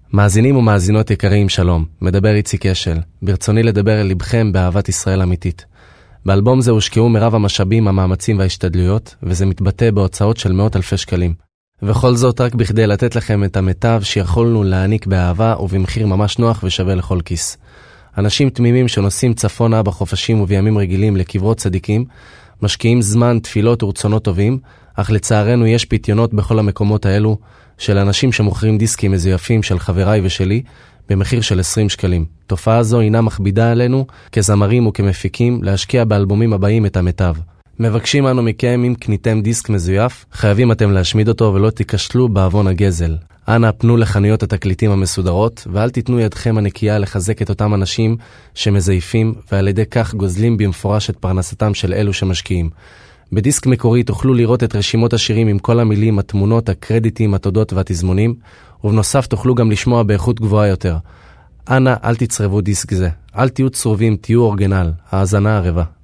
מאזינים ומאזינות יקרים, שלום. מדבר איציק אשל. ברצוני לדבר אל לבכם באהבת ישראל אמיתית. באלבום זה הושקעו מרב המשאבים, המאמצים וההשתדלויות, וזה מתבטא בהוצאות של מאות אלפי שקלים. וכל זאת רק בכדי לתת לכם את המיטב שיכולנו להעניק באהבה ובמחיר ממש נוח ושווה לכל כיס. אנשים תמימים שנוסעים צפונה בחופשים ובימים רגילים לקברות צדיקים, משקיעים זמן, תפילות ורצונות טובים, אך לצערנו יש פיתיונות בכל המקומות האלו של אנשים שמוכרים דיסקים מזויפים של חבריי ושלי במחיר של 20 שקלים. תופעה זו אינה מכבידה עלינו כזמרים וכמפיקים להשקיע באלבומים הבאים את המיטב. מבקשים אנו מכם, אם קניתם דיסק מזויף, חייבים אתם להשמיד אותו ולא תיכשלו בעוון הגזל. אנא פנו לחנויות התקליטים המסודרות, ואל תיתנו ידכם הנקייה לחזק את אותם אנשים שמזייפים, ועל ידי כך גוזלים במפורש את פרנסתם של אלו שמשקיעים. בדיסק מקורי תוכלו לראות את רשימות השירים עם כל המילים, התמונות, הקרדיטים, התודות והתזמונים, ובנוסף תוכלו גם לשמוע באיכות גבוהה יותר. אנא, אל תצרבו דיסק זה. אל תהיו צרובים, תהיו אורגינל. האזנה ערבה.